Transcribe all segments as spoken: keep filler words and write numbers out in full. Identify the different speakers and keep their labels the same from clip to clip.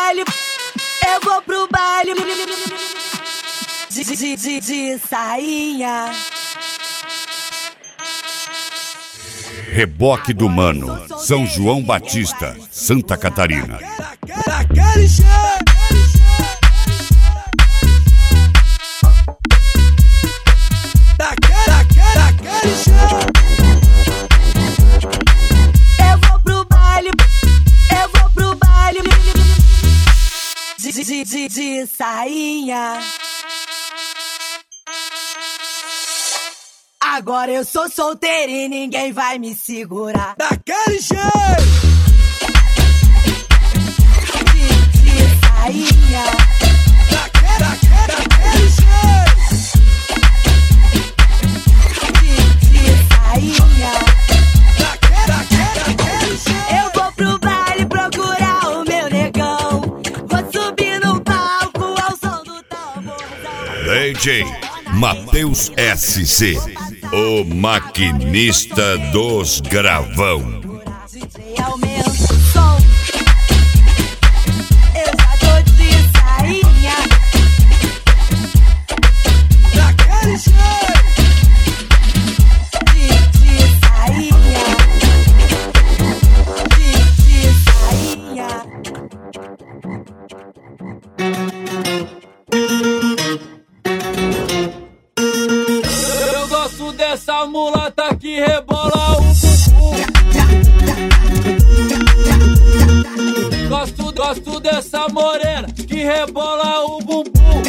Speaker 1: baile, eu vou pro baile de, de, de, de sainha.
Speaker 2: Reboque do Mano, São João Batista, Santa Catarina.
Speaker 1: Eu vou pro baile, eu vou pro baile de, de, de, de sainha. Agora eu sou solteira e ninguém vai me segurar.
Speaker 3: Daquele jeito!
Speaker 1: De, de sainha.
Speaker 3: Daquele, daquele, daquele jeito!
Speaker 1: De, de sainha.
Speaker 3: Daquele, daquele, daquele jeito!
Speaker 1: Eu vou pro baile procurar o meu negão. Vou subir no palco ao som do tamborzão.
Speaker 2: D J Matheus S C, o maquinista dos gravão.
Speaker 1: D J aumenta o som. Eu já tô de sainha.
Speaker 3: Daquele jeito!
Speaker 1: De, de sainha. De, de sainha.
Speaker 4: Eu gosto dessa mulata que rebola o bumbum. Gosto, gosto dessa morena que rebola o bumbum.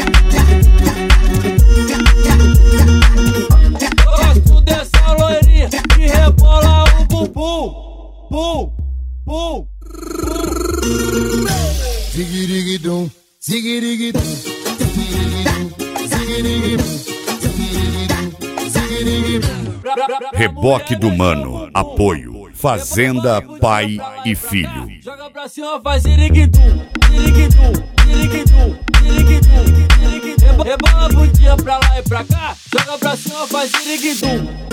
Speaker 4: Gosto dessa loirinha que rebola o bumbum. Bum, bum, bum.
Speaker 3: Zigirigidum, zigirigidum, zigirigidum, zigirigidum, zigirigidum, zigirigidum.
Speaker 2: Reboque do Mano, apoio, Fazenda, pai e filho.
Speaker 4: Joga pra cima, faz ziriguidum, ziriguidum, ziriguidum, ziriguidum, ziriguidum. Rebola a bundinha pra lá e pra cá. Joga pra cima, faz ziriguidum.